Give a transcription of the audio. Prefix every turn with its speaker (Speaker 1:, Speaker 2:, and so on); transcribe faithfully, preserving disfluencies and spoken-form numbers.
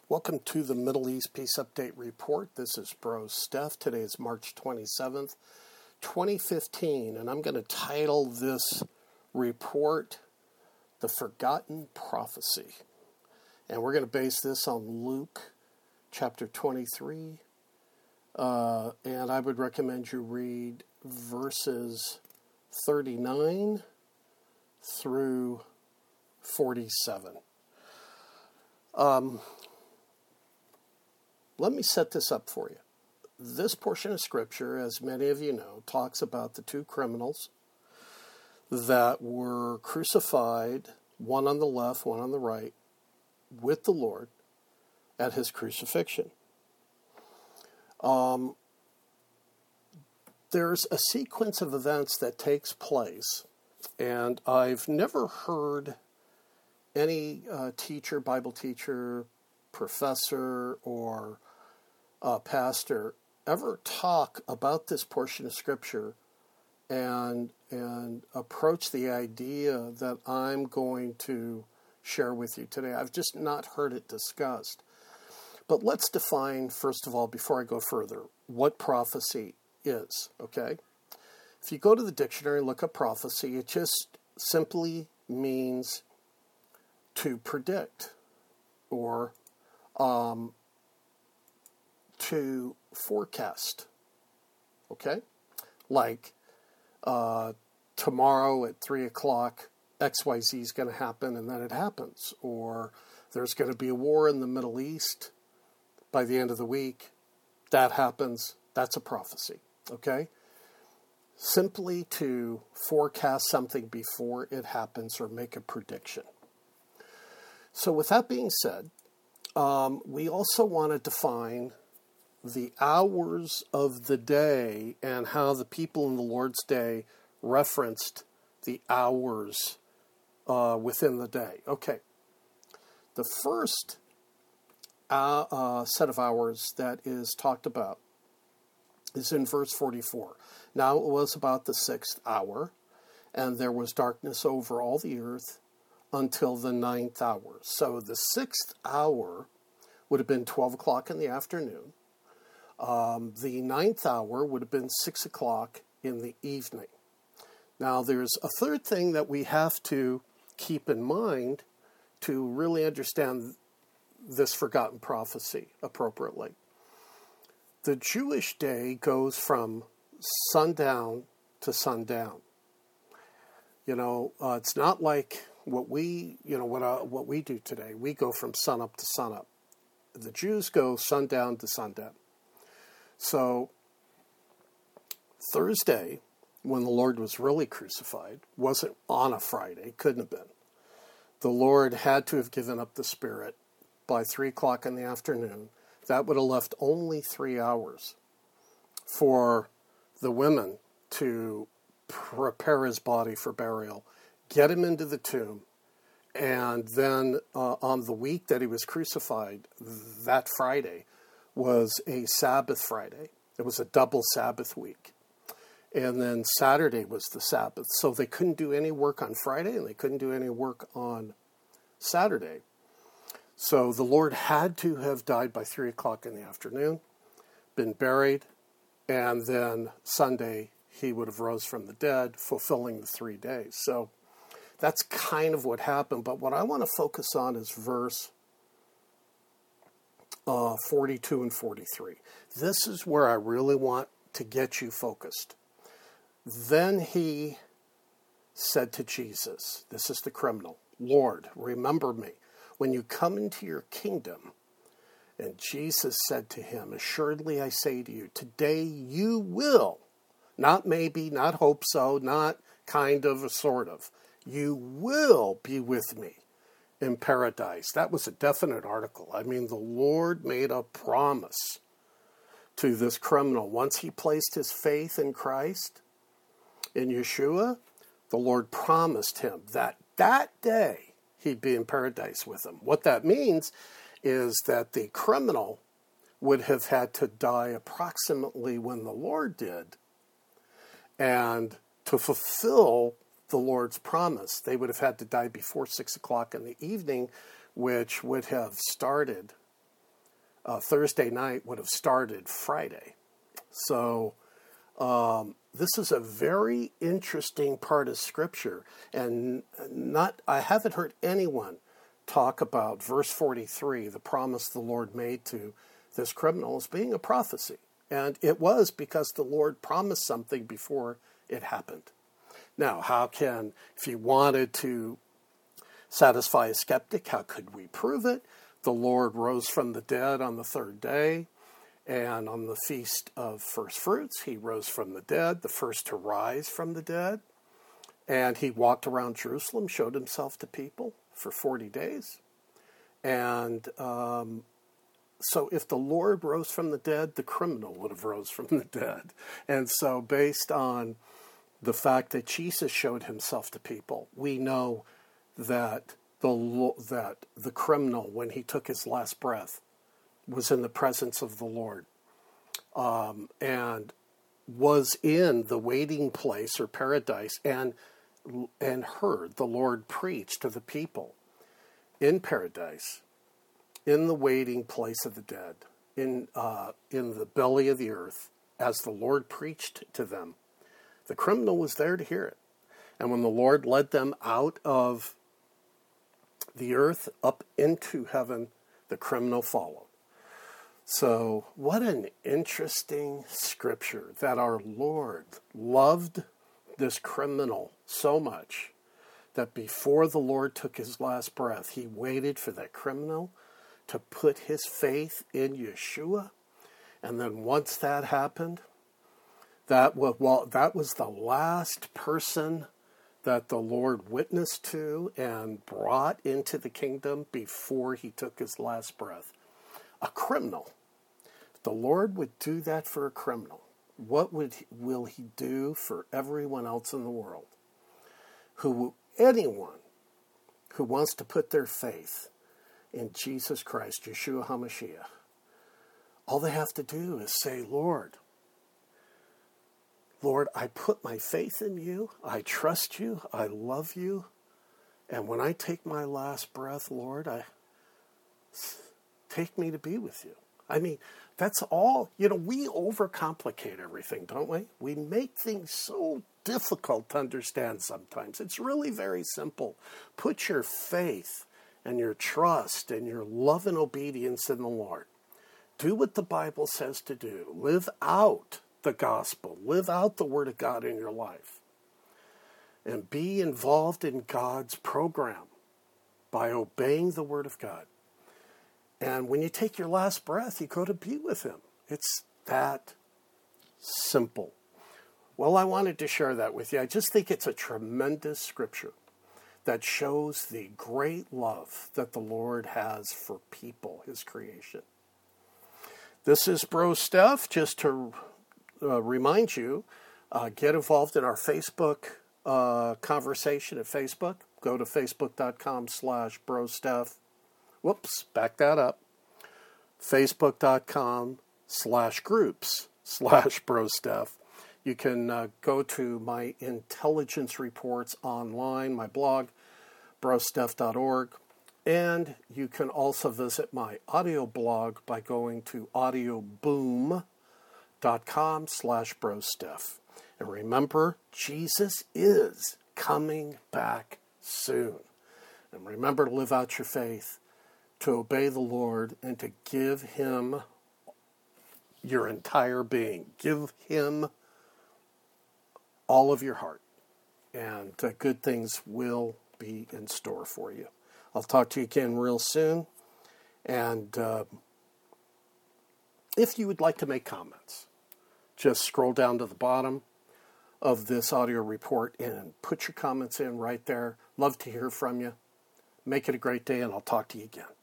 Speaker 1: Welcome to the Middle East Peace Update Report. This is Bro Steph. Today is March twenty-seventh, twenty fifteen, and I'm going to title this report, The Forgotten Prophecy. And we're going to base this on Luke chapter twenty-three, uh, and I would recommend you read verses thirty-nine through forty-seven. Um... Let me set this up for you. This portion of Scripture, as many of you know, talks about the two criminals that were crucified, one on the left, one on the right, with the Lord at his crucifixion. Um, there's a sequence of events that takes place, and I've never heard any uh, teacher, Bible teacher, professor, or uh, pastor ever talk about this portion of Scripture and and approach the idea that I'm going to share with you today. I've just not heard it discussed. But let's define, first of all, before I go further, what prophecy is, okay? If you go to the dictionary and look up prophecy, it just simply means to predict or Um, to forecast, okay? Like uh, tomorrow at three o'clock, X Y Z is going to happen, and then it happens. Or there's going to be a war in the Middle East by the end of the week. That happens. That's a prophecy, okay? Simply to forecast something before it happens or make a prediction. So with that being said, Um, we also want to define the hours of the day and how the people in the Lord's day referenced the hours uh, within the day. Okay. The first uh, uh, set of hours that is talked about is in verse forty-four. Now it was about the sixth hour, and there was darkness over all the earth until the ninth hour. So the sixth hour would have been twelve o'clock in the afternoon. Um, the ninth hour would have been six o'clock in the evening. Now there's a third thing that we have to keep in mind to really understand this forgotten prophecy appropriately. The Jewish day goes from sundown to sundown. You know, uh, it's not like what we, you know, what uh, what we do today. We go from sunup to sunup. The Jews go sundown to sundown. So Thursday, when the Lord was really crucified, wasn't on a Friday, couldn't have been. The Lord had to have given up the Spirit by three o'clock in the afternoon. That would have left only three hours for the women to prepare his body for burial, get him into the tomb, and then uh, on the week that he was crucified, that Friday was a Sabbath Friday. It was a double Sabbath week. And then Saturday was the Sabbath. So they couldn't do any work on Friday, and they couldn't do any work on Saturday. So the Lord had to have died by three o'clock in the afternoon, been buried, and then Sunday he would have rose from the dead, fulfilling the three days. So that's kind of what happened, but what I want to focus on is verse uh, forty-two and forty-three. This is where I really want to get you focused. Then he said to Jesus, this is the criminal, Lord, remember me when you come into your kingdom. And Jesus said to him, assuredly I say to you, today you will, not maybe, not hope so, not kind of, or sort of, you will be with me in paradise. That was a definite article. I mean, the Lord made a promise to this criminal. Once he placed his faith in Christ, in Yeshua, the Lord promised him that that day he'd be in paradise with him. What that means is that the criminal would have had to die approximately when the Lord did. And to fulfill the Lord's promise, they would have had to die before six o'clock in the evening, which would have started uh, Thursday night would have started Friday. So um, this is a very interesting part of Scripture, and not I haven't heard anyone talk about verse forty-three, the promise the Lord made to this criminal, as being a prophecy. And it was because the Lord promised something before it happened. Now, how can, if you wanted to satisfy a skeptic, how could we prove it? The Lord rose from the dead on the third day, and on the Feast of First Fruits, he rose from the dead, the first to rise from the dead. And he walked around Jerusalem, showed himself to people for forty days. And um, so if the Lord rose from the dead, the criminal would have rose from the dead. And so based on the fact that Jesus showed himself to people, we know that the that the criminal, when he took his last breath, was in the presence of the Lord um, and was in the waiting place or paradise and and heard the Lord preach to the people in paradise, in the waiting place of the dead, in uh, in the belly of the earth, as the Lord preached to them. The criminal was there to hear it. And when the Lord led them out of the earth up into heaven, the criminal followed. So what an interesting scripture that our Lord loved this criminal so much that before the Lord took his last breath, he waited for that criminal to put his faith in Yeshua. And then once that happened, that was, well, that was the last person that the Lord witnessed to and brought into the kingdom before he took his last breath. A criminal. If the Lord would do that for a criminal, what would he, will he do for everyone else in the world? Who, anyone who wants to put their faith in Jesus Christ, Yeshua HaMashiach, all they have to do is say, Lord, Lord, I put my faith in you, I trust you, I love you, and when I take my last breath, Lord, I take me to be with you. I mean, that's all. You know, we overcomplicate everything, don't we? We make things so difficult to understand sometimes. It's really very simple. Put your faith and your trust and your love and obedience in the Lord. Do what the Bible says to do. Live out the gospel. Live out the Word of God in your life. And be involved in God's program by obeying the Word of God. And when you take your last breath, you go to be with him. It's that simple. Well, I wanted to share that with you. I just think it's a tremendous scripture that shows the great love that the Lord has for people, his creation. This is Bro Steph. Just to uh, remind you, uh, get involved in our Facebook uh, conversation at Facebook. Go to facebook.com slash Bro Steph. Whoops, back that up. Facebook.com slash groups slash Bro Steph. You can uh, go to my intelligence reports online, my blog, bro steph dot org. And you can also visit my audio blog by going to audioboom.com slash Bro Steph. And remember, Jesus is coming back soon. And remember to live out your faith, to obey the Lord, and to give him your entire being. Give him all of your heart. And uh, good things will be in store for you. I'll talk to you again real soon. And uh, if you would like to make comments, just scroll down to the bottom of this audio report and put your comments in right there. Love to hear from you. Make it a great day, and I'll talk to you again.